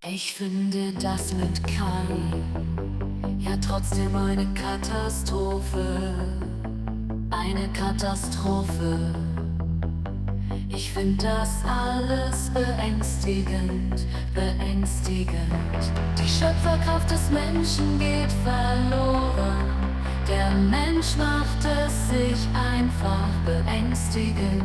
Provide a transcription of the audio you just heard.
Ich finde das mit Kai ja trotzdem eine Katastrophe. Eine Katastrophe. Ich find das alles beängstigend, beängstigend. Die Schöpferkraft des Menschen geht verloren. Der Mensch macht es sich einfach beängstigend.